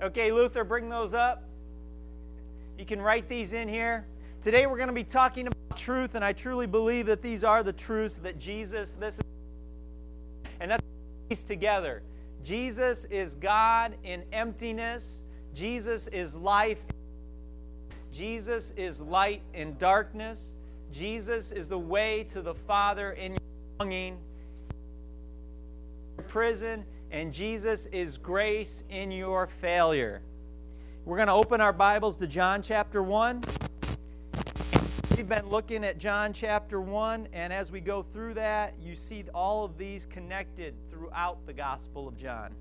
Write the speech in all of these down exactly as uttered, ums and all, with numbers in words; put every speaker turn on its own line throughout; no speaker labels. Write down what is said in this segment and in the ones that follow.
Okay, Luther, bring those up. You can write these in here. Today we're going to be talking about truth, and I truly believe that these are the truths that Jesus, this is, and that's these together. Jesus is God in emptiness. Jesus is life. Jesus is light in darkness. Jesus is the way to the Father in your longing, prison, and Jesus is grace in your failure. We're going to open our Bibles to John chapter one. We've been looking at John chapter one, and as we go through that, you see all of these connected throughout the Gospel of John.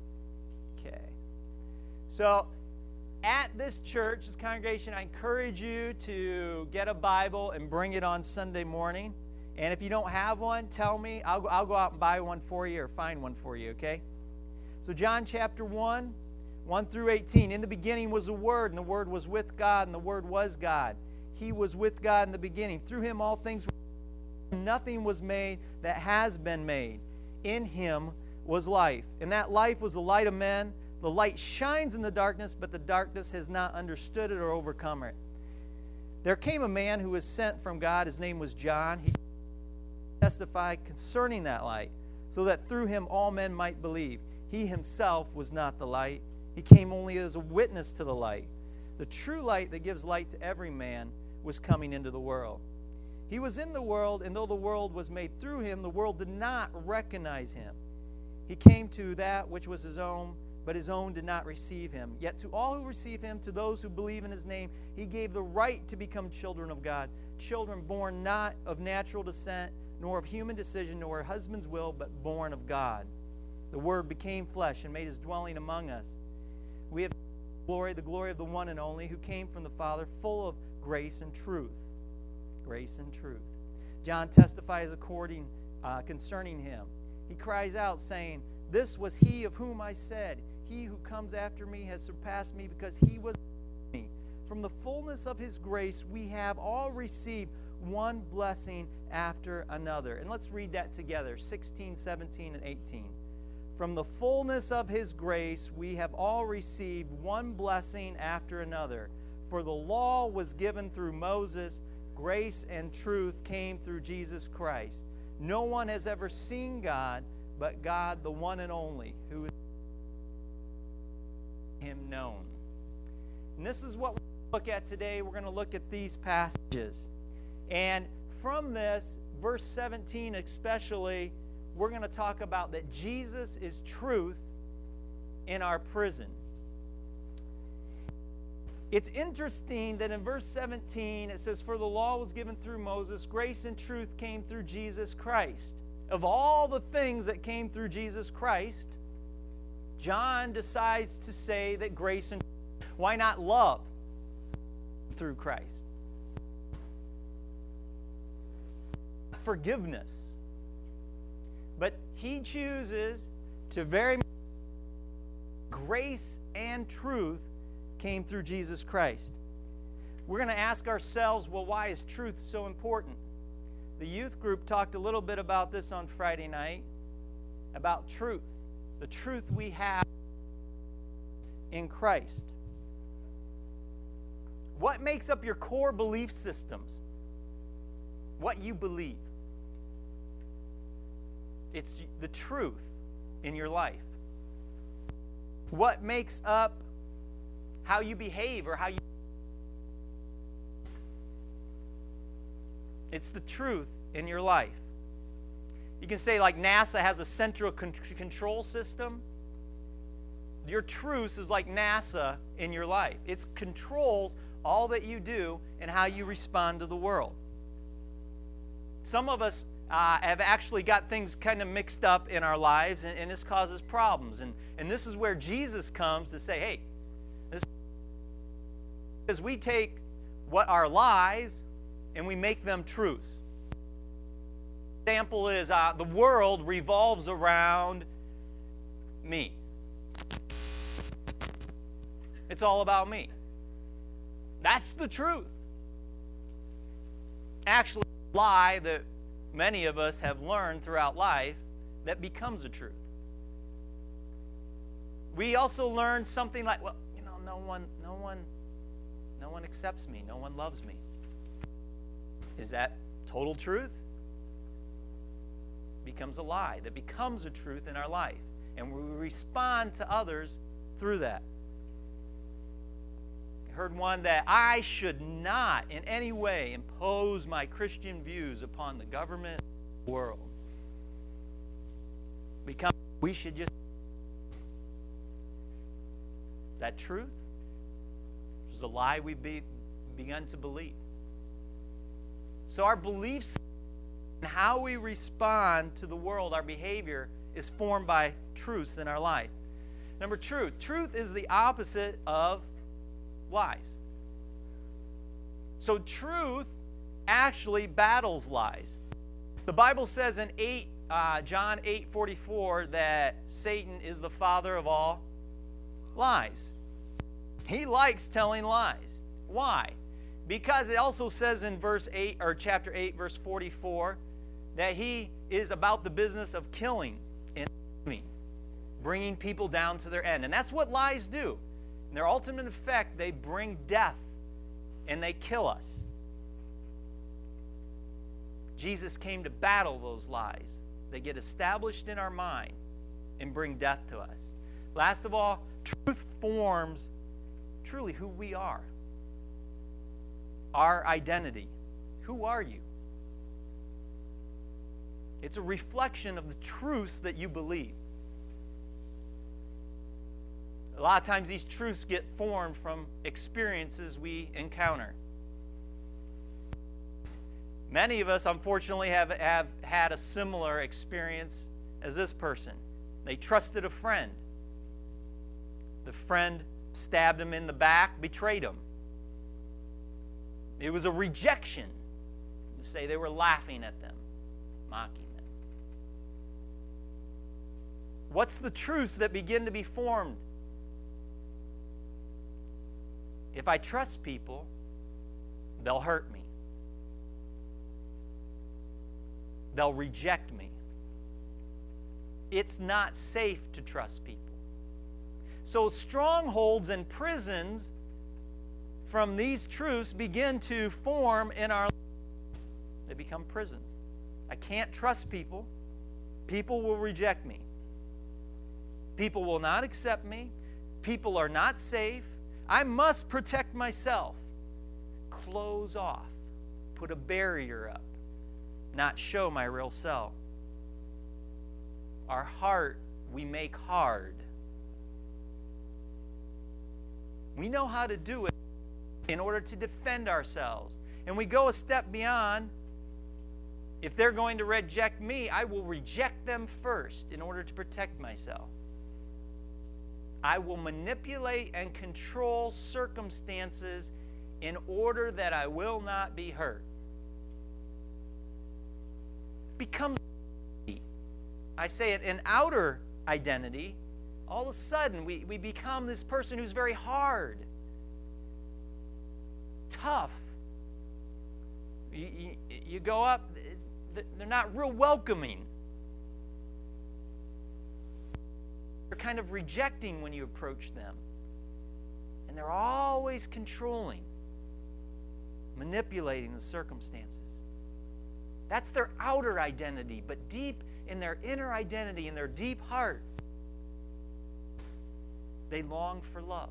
Okay. So, at this church, this congregation, I encourage you to get a Bible and bring it on Sunday morning. And if you don't have one, tell me. I'll go, I'll go out and buy one for you or find one for you, okay? So John chapter one, one through eighteen. In the beginning was the Word, and the Word was with God, and the Word was God. He was with God in the beginning. Through Him all things were made. Nothing was made that has been made. In Him was life, and that life was the light of men. The light shines in the darkness, but the darkness has not understood it or overcome it. There came a man who was sent from God. His name was John. He testified concerning that light, so that through him all men might believe. He himself was not the light. He came only as a witness to the light. The true light that gives light to every man was coming into the world. He was in the world, and though the world was made through him, the world did not recognize him. He came to that which was his own, but his own did not receive him. Yet to all who receive him, to those who believe in his name, he gave the right to become children of God, children born not of natural descent, nor of human decision, nor a husband's will, but born of God. The Word became flesh and made his dwelling among us. We have glory, the glory of the one and only, who came from the Father, full of grace and truth. Grace and truth. John testifies according uh, concerning him. He cries out, saying, "This was he of whom I said, he who comes after me has surpassed me, because he was me. From the fullness of his grace we have all received one blessing after another." And let's read that together, sixteen, seventeen, and eighteen. From the fullness of his grace we have all received one blessing after another. For the law was given through Moses, grace and truth came through Jesus Christ. No one has ever seen God, but God, the one and only, who is him known. And this is what we look at today. We're going to look at these passages. And from this, verse seventeen especially, we're going to talk about that Jesus is truth in our prison. It's interesting that in verse seventeen it says, "For the law was given through Moses, grace and truth came through Jesus Christ." Of all the things that came through Jesus Christ, John decides to say that grace and truth. Why not love through Christ? Forgiveness. But he chooses to very much grace and truth came through Jesus Christ. We're going to ask ourselves, well, why is truth so important? The youth group talked a little bit about this on Friday night, about truth, the truth we have in Christ. What makes up your core belief systems? What you believe. It's the truth in your life. What makes up how you behave or how you... It's the truth in your life. You can say like NASA has a central con- control system. Your truth is like NASA in your life. It controls all that you do and how you respond to the world. Some of us uh, have actually got things kind of mixed up in our lives, and, and this causes problems. And, and this is where Jesus comes to say, hey, this, because we take what are lies and we make them truths. Example is uh, the world revolves around me. It's all about me. That's the truth. Actually, a lie that many of us have learned throughout life that becomes a truth. We also learn something like, well, you know, no one, no one, no one accepts me. No one loves me. Is that total truth? Becomes a lie. That becomes a truth in our life. And we respond to others through that. I heard one that I should not in any way impose my Christian views upon the government or the world. Become, we should just. Is that truth? It's a lie we've be, begun to believe. So our beliefs and how we respond to the world, our behavior, is formed by truths in our life. Number two, truth is the opposite of lies. So truth actually battles lies. The Bible says in eight, uh, John eight forty-four that Satan is the father of all lies. He likes telling lies. Why? Because it also says in verse eight or chapter eight verse forty-four that he is about the business of killing and bringing people down to their end. And that's what lies do. In their ultimate effect, they bring death and they kill us. Jesus came to battle those lies. They get established in our mind and bring death to us. Last of all, truth forms truly who we are. Our identity. Who are you? It's a reflection of the truths that you believe. A lot of times these truths get formed from experiences we encounter. Many of us, unfortunately, have, have had a similar experience as this person. They trusted a friend. The friend stabbed him in the back, betrayed him. It was a rejection. To say they were laughing at them, mocking them. What's the truths that begin to be formed? If I trust people, they'll hurt me. They'll reject me. It's not safe to trust people. So strongholds and prisons from these truths begin to form in our life. They become prisons. I can't trust people. People will reject me. People will not accept me. People are not safe. I must protect myself. Close off. Put a barrier up. Not show my real self. Our heart we make hard. We know how to do it in order to defend ourselves. And we go a step beyond. If they're going to reject me, I will reject them first in order to protect myself. I will manipulate and control circumstances in order that I will not be hurt. Becomes, I say it, an outer identity. All of a sudden, we, we become this person who's very hard, tough. You, you, you go up, they're not real welcoming. They're kind of rejecting when you approach them. And they're always controlling, manipulating the circumstances. That's their outer identity, but deep in their inner identity, in their deep heart, they long for love,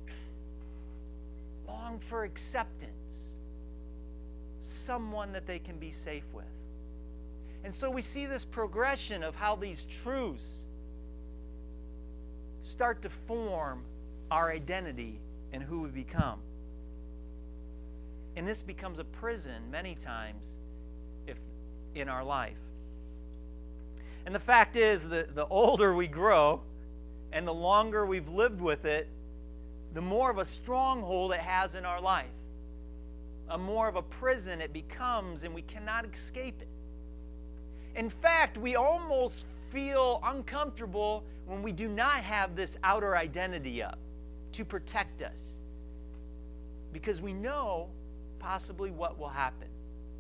long for acceptance, someone that they can be safe with. And so we see this progression of how these truths start to form our identity and who we become. And this becomes a prison many times if in our life. And the fact is that the older we grow and the longer we've lived with it, the more of a stronghold it has in our life. A more of a prison it becomes, and we cannot escape it. In fact, we almost feel uncomfortable when we do not have this outer identity up to protect us, because we know possibly what will happen.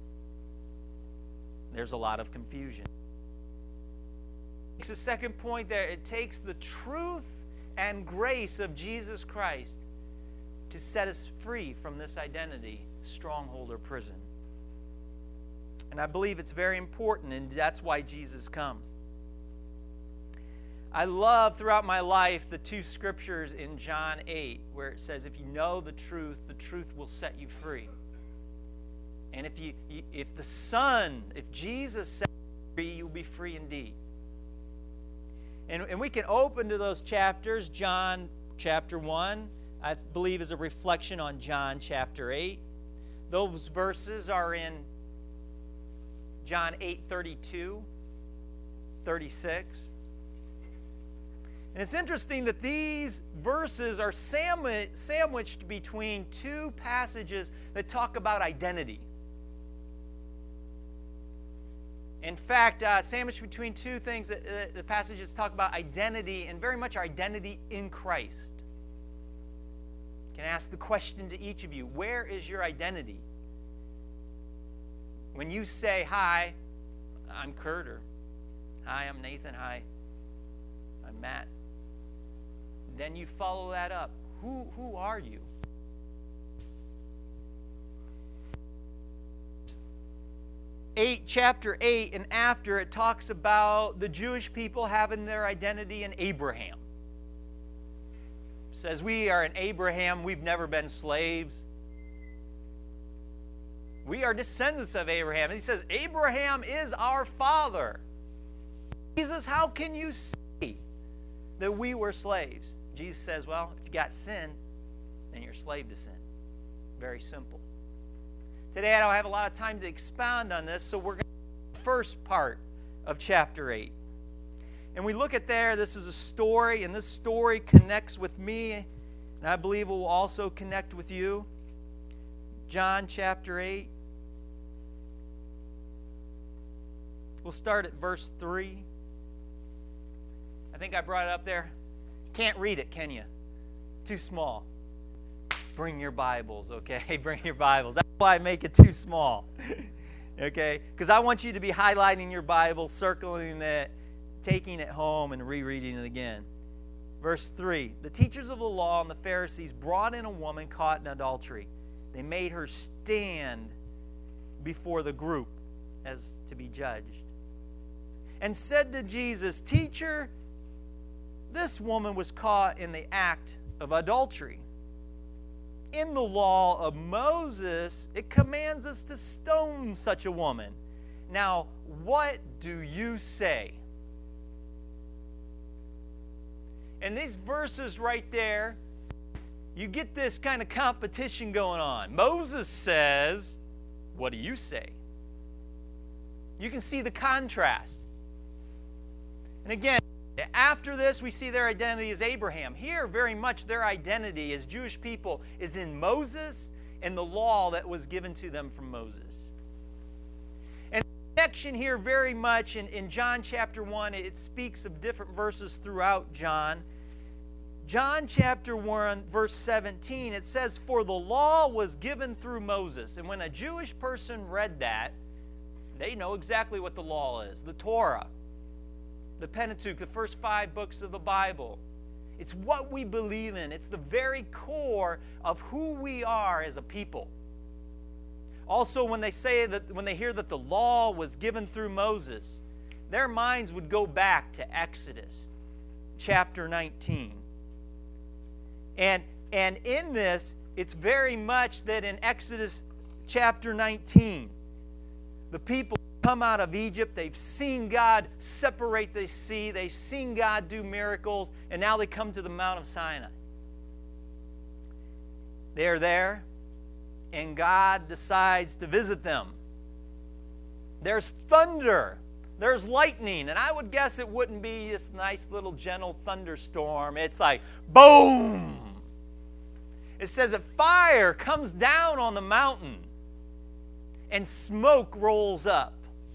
There's a lot of confusion. It's the second point there. It takes the truth and grace of Jesus Christ to set us free from this identity, stronghold, or prison. And I believe it's very important, and that's why Jesus comes. I love throughout my life the two scriptures in John eight where it says, if you know the truth, the truth will set you free. And if you, if the Son, if Jesus set you free, you'll be free indeed. And, and we can open to those chapters. John chapter one, I believe, is a reflection on John chapter eight. Those verses are in John eight thirty-two, thirty-six. And it's interesting that these verses are sandwich, sandwiched between two passages that talk about identity. In fact, uh, sandwiched between two things, that, uh, the passages talk about identity and very much our identity in Christ. I can ask the question to each of you, where is your identity? When you say, hi, I'm Kurt, or hi, I'm Nathan, hi, I'm Matt, then you follow that up. Who, who are you? Eight, chapter eight and after, it talks about the Jewish people having their identity in Abraham. It says, we are in Abraham, we've never been slaves. We are descendants of Abraham. And he says, Abraham is our father. Jesus, how can you say that we were slaves? Jesus says, well, if you got sin, then you're a slave to sin. Very simple. Today I don't have a lot of time to expound on this, so we're going to do the first part of chapter eight. And we look at there, this is a story, and this story connects with me, and I believe it will also connect with you. John chapter eight. We'll start at verse three. I think I brought it up there. Can't read it, can you? Too small. Bring your Bibles, okay? Bring your Bibles. That's why I make it too small, okay? Because I want you to be highlighting your Bible, circling it, taking it home, and rereading it again. Verse three, the teachers of the law and the Pharisees brought in a woman caught in adultery. They made her stand before the group as to be judged, and said to Jesus, Teacher, this woman was caught in the act of adultery. In the law of Moses, it commands us to stone such a woman. Now, what do you say? In these verses right there, you get this kind of competition going on. Moses says, what do you say? You can see the contrast. And again, after this, we see their identity as Abraham. Here, very much their identity as Jewish people is in Moses and the law that was given to them from Moses. And the connection here very much in, in John chapter one, it speaks of different verses throughout John. John chapter one, verse seventeen, it says, For the law was given through Moses. And when a Jewish person read that, they know exactly what the law is. The Torah. The Pentateuch, the first five books of the Bible. It's what we believe in. It's the very core of who we are as a people. Also, when they say that, when they hear that the law was given through Moses, their minds would go back to Exodus chapter nineteen. And, and in this, it's very much that in Exodus chapter nineteen, the people come out of Egypt, they've seen God separate the sea, they've seen God do miracles, and now they come to the Mount of Sinai. They are there, and God decides to visit them. There's thunder, there's lightning, and I would guess it wouldn't be this nice little gentle thunderstorm. It's like, boom! It says that fire comes down on the mountain, and smoke rolls up.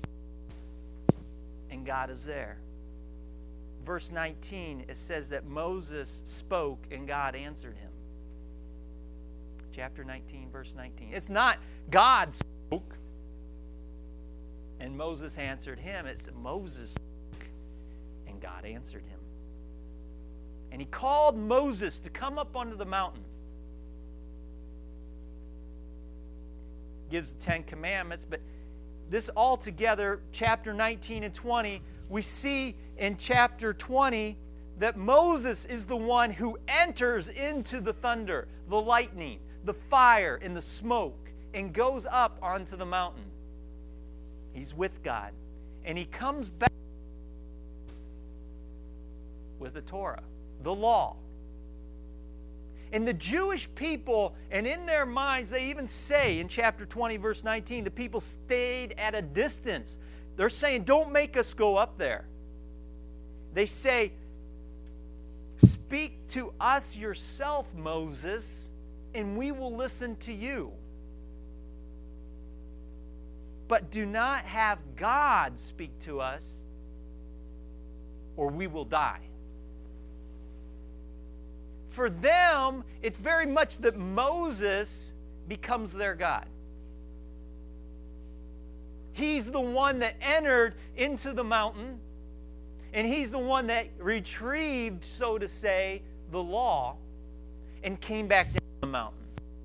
And God is there. Verse nineteen, it says that Moses spoke and God answered him. Chapter nineteen, verse nineteen. It's not God spoke and Moses answered him. It's Moses spoke and God answered him. And he called Moses to come up onto the mountain. Gives the Ten Commandments, but this altogether, chapter nineteen and twenty, we see in chapter twenty that Moses is the one who enters into the thunder, the lightning, the fire, and the smoke, and goes up onto the mountain. He's with God. And he comes back with the Torah, the law. And the Jewish people, and in their minds, they even say in chapter twenty, verse nineteen, the people stayed at a distance. They're saying, don't make us go up there. They say, speak to us yourself, Moses, and we will listen to you. But do not have God speak to us, or we will die. For them, it's very much that Moses becomes their God. He's the one that entered into the mountain, and he's the one that retrieved, so to say, the law, and came back down the mountain.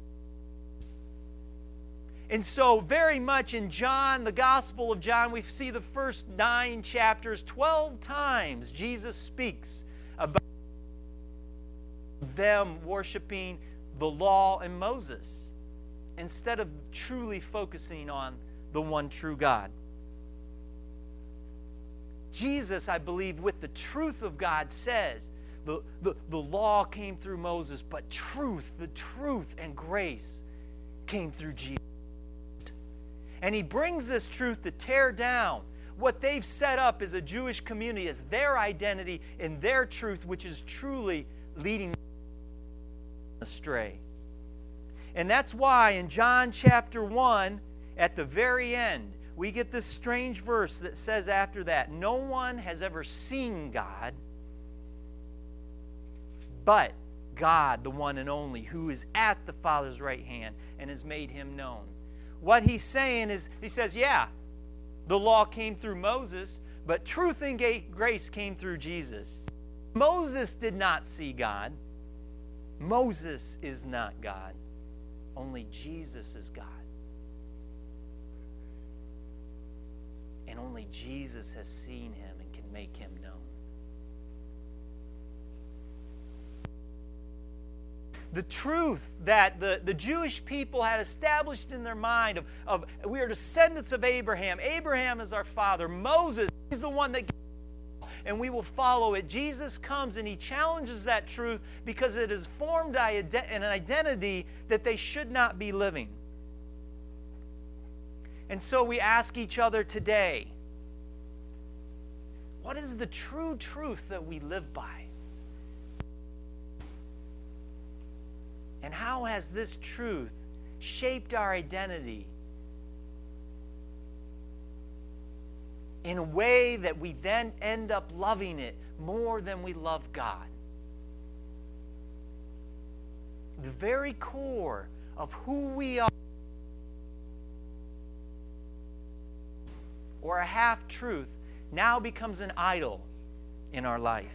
And so, very much in John, the Gospel of John, we see the first nine chapters, twelve times Jesus speaks about them worshiping the law and Moses instead of truly focusing on the one true God. Jesus, I believe, with the truth of God says, the, the, the law came through Moses, but truth, the truth and grace came through Jesus. And he brings this truth to tear down what they've set up as a Jewish community as their identity and their truth, which is truly leading astray. And that's why in John chapter one, at the very end, we get this strange verse that says after that, no one has ever seen God, but God, the one and only, who is at the Father's right hand and has made him known. What he's saying is, he says, yeah, the law came through Moses, but truth and grace came through Jesus. Moses did not see God. Moses is not God. Only Jesus is God. And only Jesus has seen him and can make him known. The truth that the, the Jewish people had established in their mind of, of we are descendants of Abraham. Abraham is our father. Moses is the one that gave us, and we will follow it. Jesus comes and he challenges that truth because it has formed an identity that they should not be living. And so we ask each other today, what is the true truth that we live by? And how has this truth shaped our identity in a way that we then end up loving it more than we love God? The very core of who we are, or a half-truth, now becomes an idol in our life.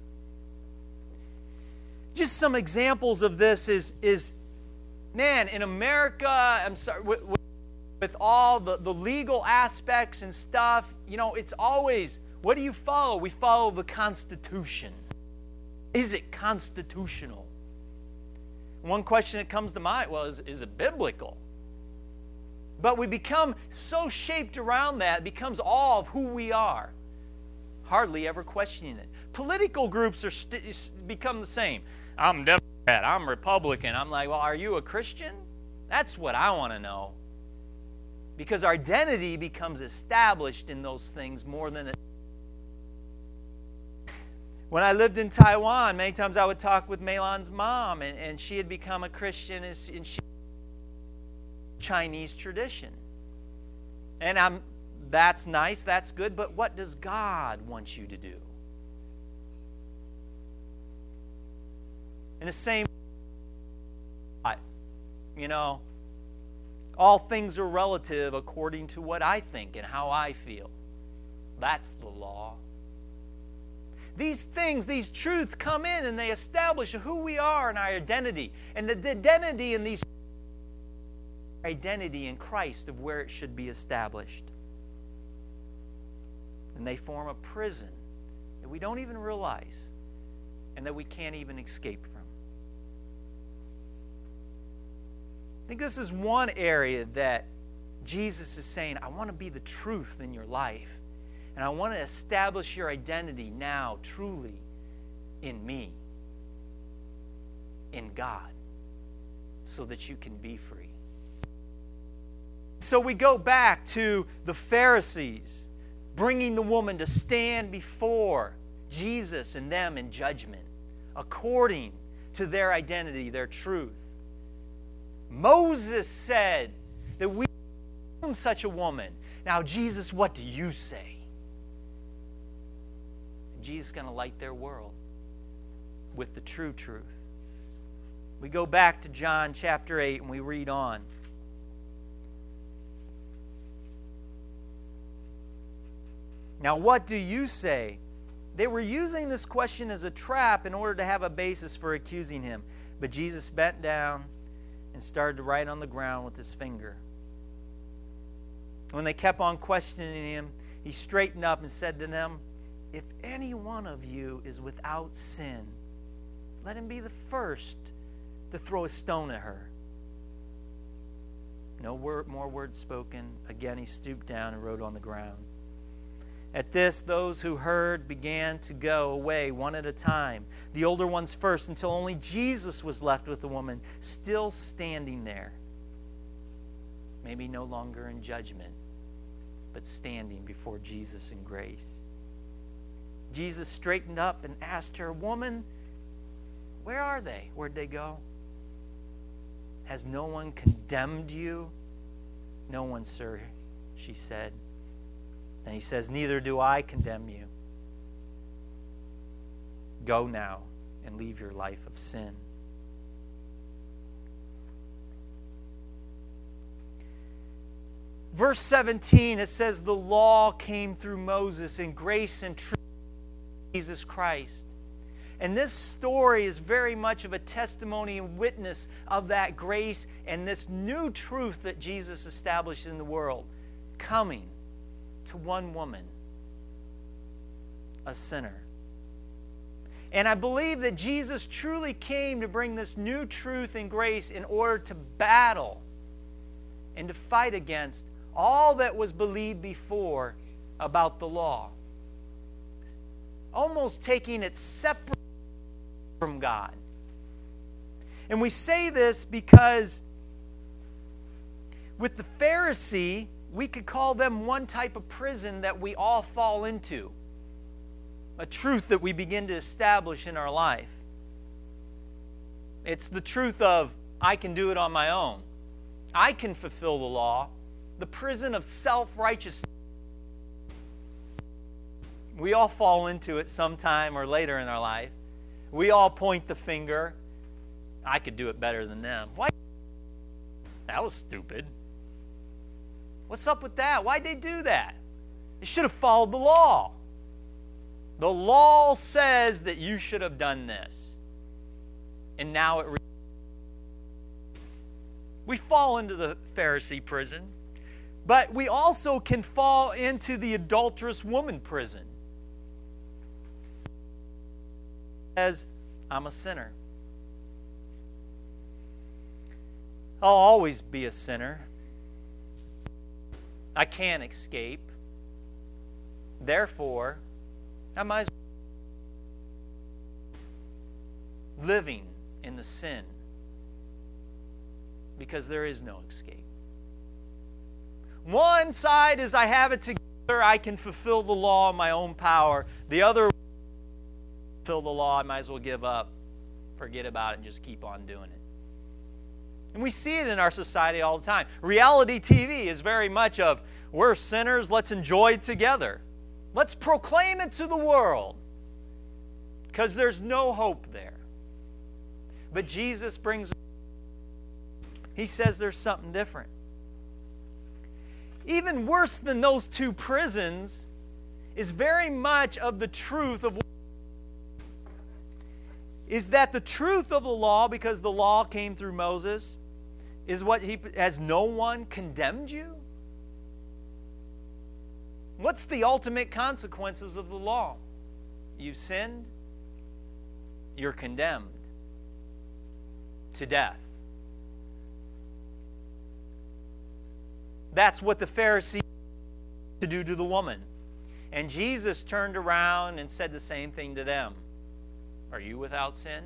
Just some examples of this is, is man, in America, I'm sorry, with, with all the, the legal aspects and stuff, you know, it's always, what do you follow? We follow the Constitution. Is it constitutional? One question that comes to mind, well, is, is it biblical? But we become so shaped around that, it becomes all of who we are. Hardly ever questioning it. Political groups are st- become the same. I'm Democrat, I'm Republican. I'm like, well, are you a Christian? That's what I want to know. Because our identity becomes established in those things more than it. When I lived in Taiwan, many times I would talk with Mei-Lan's mom, and, and she had become a Christian, and she Chinese tradition. And I'm that's nice, that's good, but what does God want you to do? In the same, you know, all things are relative according to what I think and how I feel. That's the law. These things, these truths come in and they establish who we are and our identity. And the identity in these identity in Christ of where it should be established. And they form a prison that we don't even realize and that we can't even escape from. I think this is one area that Jesus is saying, I want to be the truth in your life. And I want to establish your identity now truly in me, in God, so that you can be free. So we go back to the Pharisees bringing the woman to stand before Jesus and them in judgment according to their identity, their truth. Moses said that we own such a woman. Now, Jesus, what do you say? Jesus is going to light their world with the true truth. We go back to John chapter eight and we read on. Now, what do you say? They were using this question as a trap in order to have a basis for accusing him. But Jesus bent down and started to write on the ground with his finger. When they kept on questioning him, he straightened up and said to them, if any one of you is without sin, let him be the first to throw a stone at her. No word, more words spoken. Again, he stooped down and wrote on the ground. At this, those who heard began to go away one at a time, the older ones first, until only Jesus was left with the woman, still standing there. Maybe no longer in judgment, but standing before Jesus in grace. Jesus straightened up and asked her, woman, where are they? Where'd they go? Has no one condemned you? No one, sir, she said. And he says, neither do I condemn you. Go now and leave your life of sin. Verse seventeen, it says, the law came through Moses, and grace and truth Jesus Christ. And this story is very much of a testimony and witness of that grace and this new truth that Jesus established in the world, coming to one woman, a sinner. And I believe that Jesus truly came to bring this new truth and grace in order to battle and to fight against all that was believed before about the law. Almost taking it separate from God. And we say this because with the Pharisee, we could call them one type of prison that we all fall into. A truth that we begin to establish in our life. It's the truth of, I can do it on my own. I can fulfill the law. The prison of self-righteousness. We all fall into it sometime or later in our life. We all point the finger. I could do it better than them. Why? That was stupid. What's up with that? Why'd they do that? They should have followed the law. The law says that you should have done this. And now it... Re- we fall into the Pharisee prison. But we also can fall into the adulterous woman prison. As I'm a sinner. I'll always be a sinner. I can't escape. Therefore, I might as well living in the sin because there is no escape. One side is I have it together, I can fulfill the law in my own power. The other, fulfill the law, I might as well give up, forget about it, and just keep on doing it. And we see it in our society all the time. Reality T V is very much of, we're sinners, let's enjoy it together. Let's proclaim it to the world. Because there's no hope there. But Jesus brings, he says there's something different. Even worse than those two prisons is very much of the truth of is that the truth of the law, because the law came through Moses, is what he, has no one condemned you? What's the ultimate consequences of the law? You've sinned, you're condemned to death. That's what the Pharisees to do to the woman. And Jesus turned around and said the same thing to them. Are you without sin?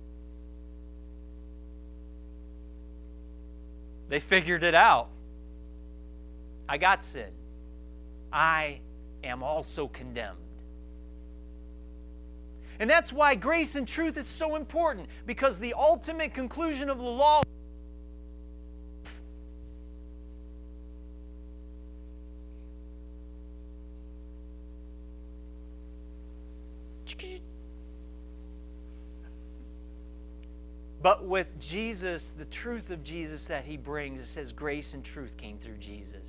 They figured it out. I got sin. I am also condemned. And that's why grace and truth is so important, because the ultimate conclusion of the law But with Jesus, the truth of Jesus that he brings, it says grace and truth came through Jesus.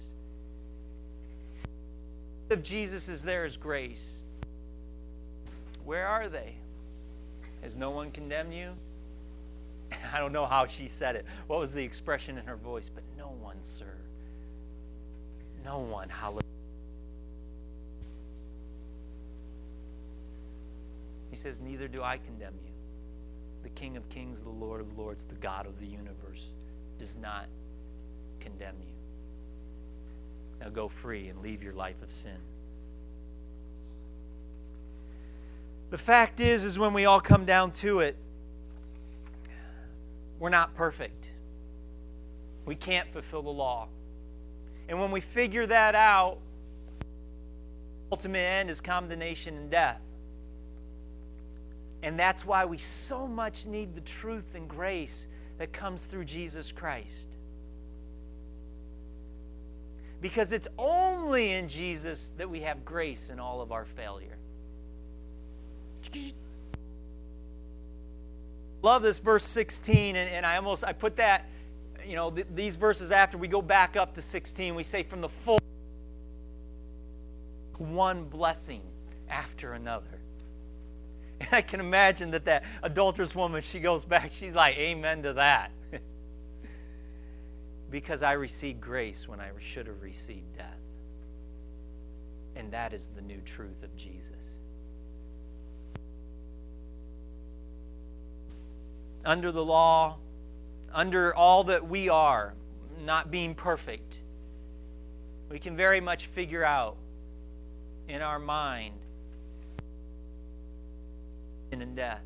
Of Jesus is there is grace. Where are they? Has no one condemned you? I don't know how she said it. What was the expression in her voice? But no one, sir. No one. Hallelujah. He says, neither do I condemn you. The King of Kings, the Lord of Lords, the God of the universe does not condemn you. Now go free and leave your life of sin. The fact is, is when we all come down to it, we're not perfect. We can't fulfill the law. And when we figure that out, the ultimate end is condemnation and death. And that's why we so much need the truth and grace that comes through Jesus Christ. Because it's only in Jesus that we have grace in all of our failure. Love this verse sixteen, and, and I almost I put that, you know, th- these verses after we go back up to sixteen, we say from the full one blessing after another. And I can imagine that that adulterous woman, she goes back, she's like, amen to that. Because I received grace when I should have received death. And that is the new truth of Jesus. Under the law, under all that we are, not being perfect, we can very much figure out in our mind sin and death.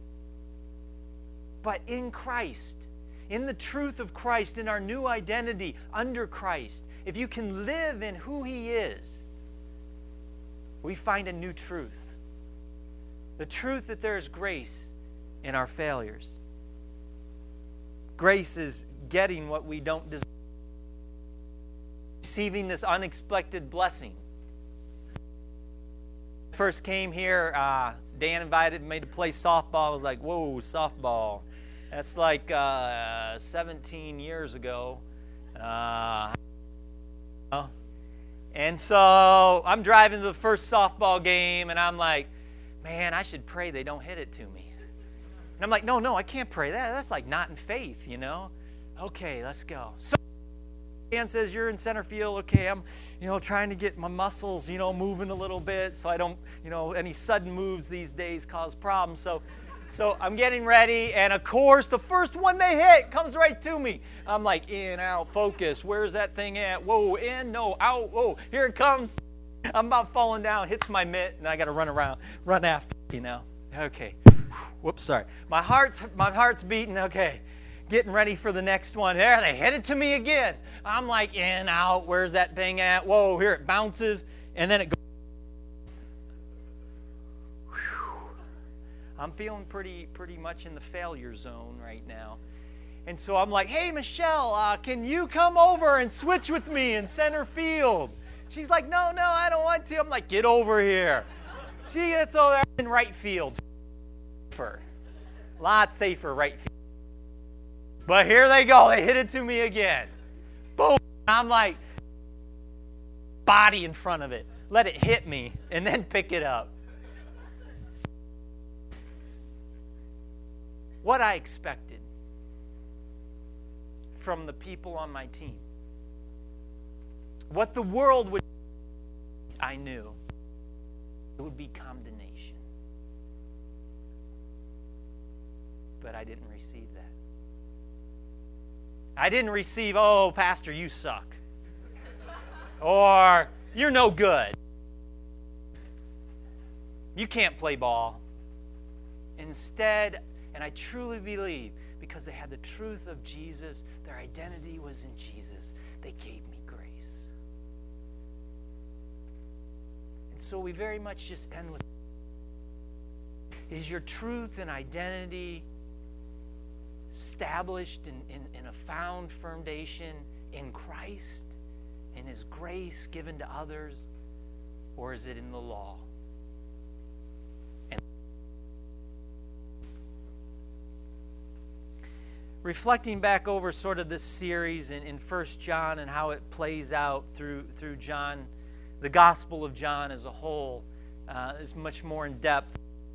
But in Christ, in the truth of Christ, in our new identity under Christ, if you can live in who He is, we find a new truth. The truth that there is grace in our failures. Grace is getting what we don't deserve. Receiving this unexpected blessing. First came here, uh, Dan invited me to play softball. I was like, whoa, softball. That's like uh, seventeen years ago. Uh, and so I'm driving to the first softball game, and I'm like, man, I should pray they don't hit it to me. And I'm like, no, no, I can't pray that. That's like not in faith, you know. Okay, let's go. So Dan says, you're in center field. Okay, I'm, you know, trying to get my muscles, you know, moving a little bit so I don't, you know, any sudden moves these days cause problems. So, so I'm getting ready, and of course, the first one they hit comes right to me. I'm like, in, out, focus. Where's that thing at? Whoa, in, no, out, whoa, here it comes. I'm about falling down, hits my mitt, and I got to run around, run after, you know. Okay. Whoops, sorry. My heart's, my heart's beating, okay. Getting ready for the next one. There, they hit it to me again. I'm like, in, out, where's that thing at? Whoa, here it bounces, and then it goes. I'm feeling pretty pretty much in the failure zone right now. And so I'm like, hey, Michelle, uh, can you come over and switch with me in center field? She's like, no, no, I don't want to. I'm like, get over here. She gets over there in right field. A lot safer right field. But here they go. They hit it to me again. Boom. I'm like, body in front of it. Let it hit me and then pick it up. what I expected from the people on my team. What the world would, I knew it would be condemnation. But I didn't receive that. I didn't receive, oh, Pastor, you suck. Or, you're no good. You can't play ball. Instead, and I truly believe, because they had the truth of Jesus, their identity was in Jesus, they gave me grace. And so we very much just end with, is your truth and identity established in, in, in a found foundation in Christ, in His grace given to others, or is it in the law? And reflecting back over sort of this series in, in First John and how it plays out through, through John, the Gospel of John as a whole, uh, is much more in depth.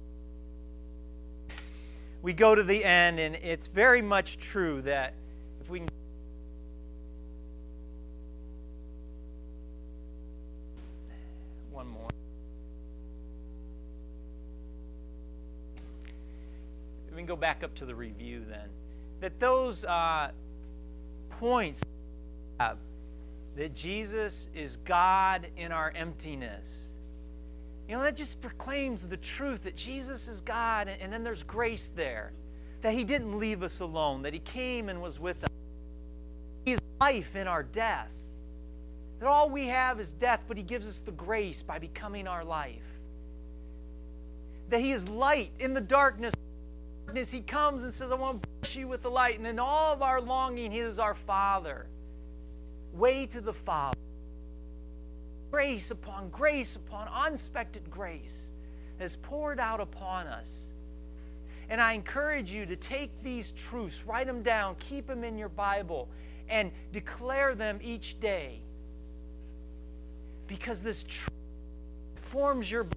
We go to the end, and it's very much true that if we can one more. We can go back up to the review then. That those uh, points have, that Jesus is God in our emptiness. You know, that just proclaims the truth that Jesus is God, and, and then there's grace there. That He didn't leave us alone, that He came and was with us. He is life in our death. That all we have is death, but He gives us the grace by becoming our life. That He is light in the darkness. He comes and says, I want to bless you with the light. And in all of our longing, He is our Father. Way to the Father. Grace upon grace upon unexpected grace is poured out upon us. And I encourage you to take these truths, write them down, keep them in your Bible, and declare them each day. Because this truth forms your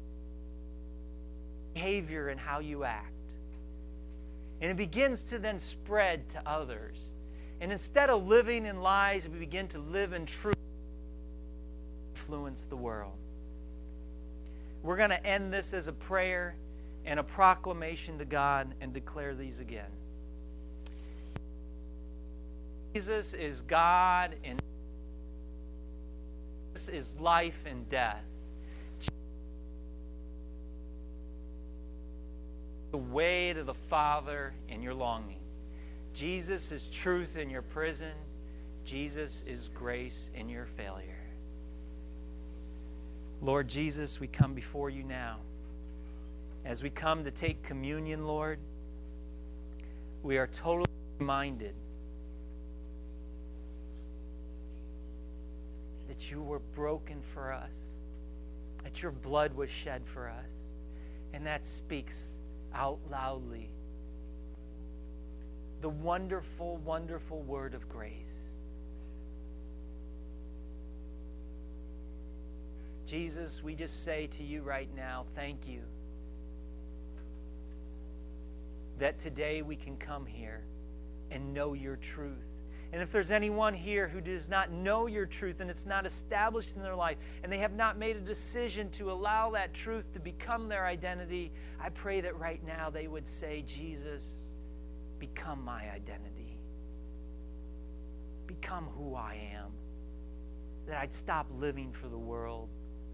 behavior and how you act. And it begins to then spread to others. And instead of living in lies, we begin to live in truth. Influence the world. We're going to end this as a prayer and a proclamation to God and declare these again. Jesus is God and Jesus is life and death. The way to the Father in your longing. Jesus is truth in your prison. Jesus is grace in your failure. Lord Jesus, we come before you now. As we come to take communion, Lord, we are totally reminded that you were broken for us, that your blood was shed for us, and that speaks out loudly the wonderful, wonderful word of grace. Jesus, we just say to you right now, thank you that today we can come here and know your truth. And if there's anyone here who does not know your truth and it's not established in their life and they have not made a decision to allow that truth to become their identity, I pray that right now they would say, Jesus, become my identity. Become who I am. That I'd stop living for the world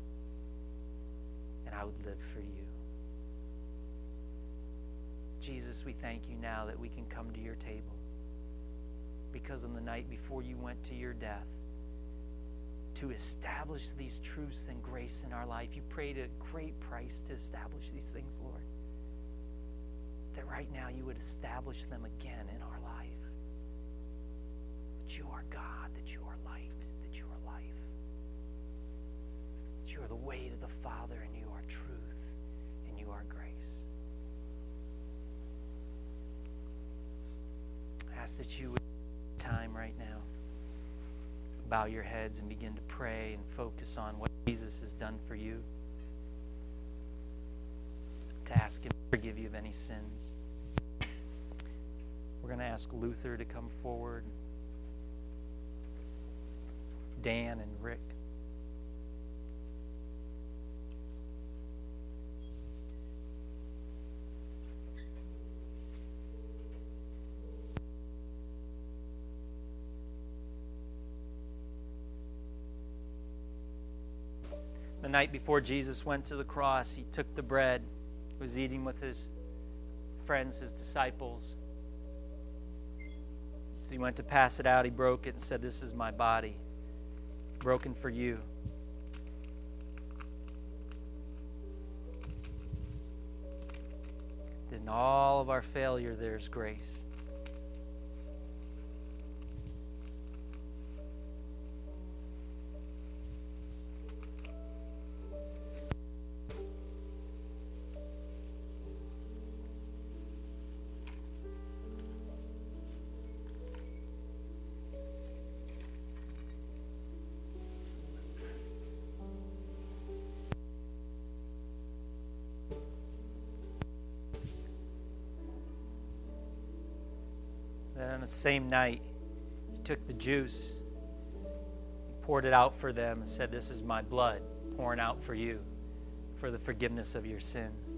and I would live for you. Jesus, we thank you now that we can come to your table. Because on the night before you went to your death, to establish these truths and grace in our life, you paid a great price to establish these things, Lord. That right now you would establish them again in our life. That you are God, that you are light, that you are life. That you are the way to the Father, and you are truth, and you are grace. I ask that you would time right now. Bow your heads and begin to pray and focus on what Jesus has done for you. To ask Him to forgive you of any sins. We're going to ask Luther to come forward. Dan and Rick. The night before Jesus went to the cross, he took the bread, was eating with his friends, his disciples. As he went to pass it out, he broke it and said, "This is my body, broken for you." In all of our failure, there's grace. Then on the same night, he took the juice, he poured it out for them and said, "This is my blood pouring out for you for the forgiveness of your sins."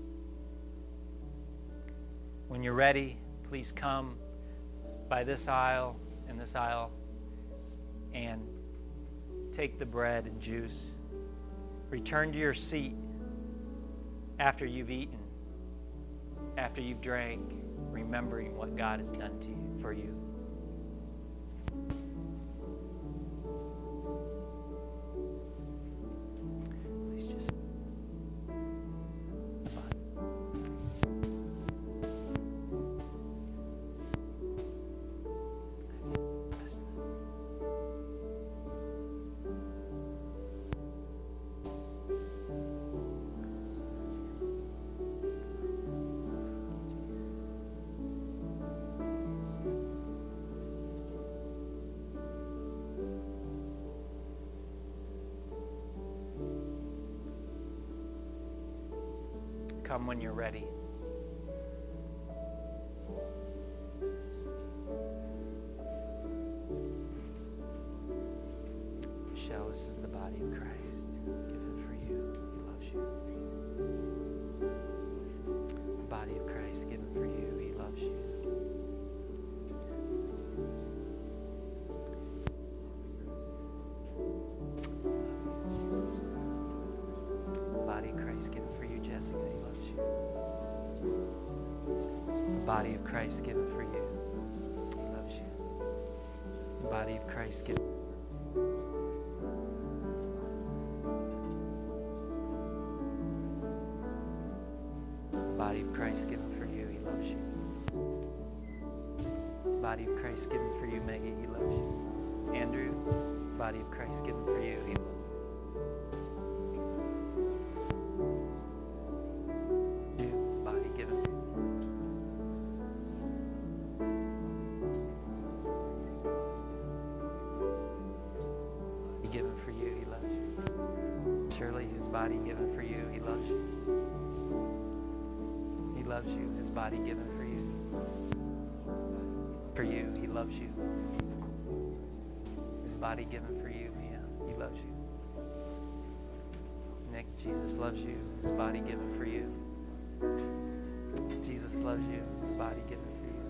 When you're ready, please come by this aisle and this aisle and take the bread and juice. Return to your seat after you've eaten, after you've drank, remembering what God has done to you, for you. Please just come when you're ready. Michelle, this is the body of Christ, given for you. He loves you. The body of Christ, given for you. He loves you. The body of Christ, given for you, Jessica. He loves you. The body of Christ given for you. He loves you. The body of Christ given. The body of Christ given for you. He loves you. The body of Christ given for you, Maggie. He loves you. Andrew, the body of Christ given for you. He loves you. Body given for you. He loves you. He loves you. His body given for you. For you. He loves you. His body given for you. Yeah. He loves you. Nick, Jesus loves you. His body given for you. Jesus loves you. His body given for you.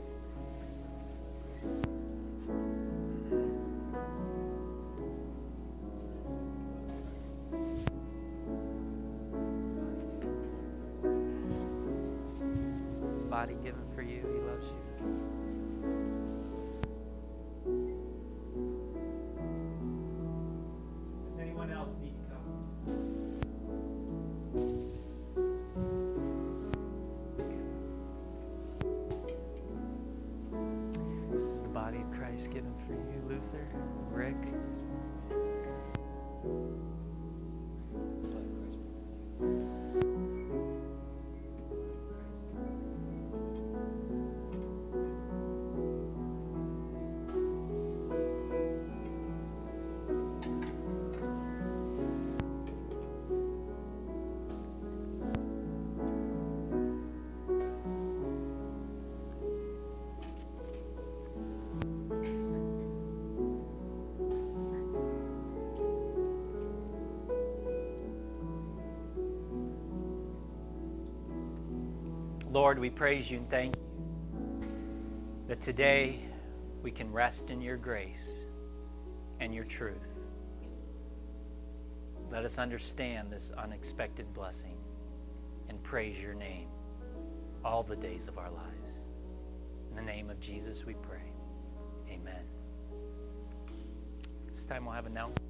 Body given for you. He loves you. Does anyone else need to come? This is the body of Christ given for you, Luther, Rick. Lord, we praise you and thank you that today we can rest in your grace and your truth. Let us understand this unexpected blessing and praise your name all the days of our lives. In the name of Jesus we pray. Amen. This time we'll have announcements.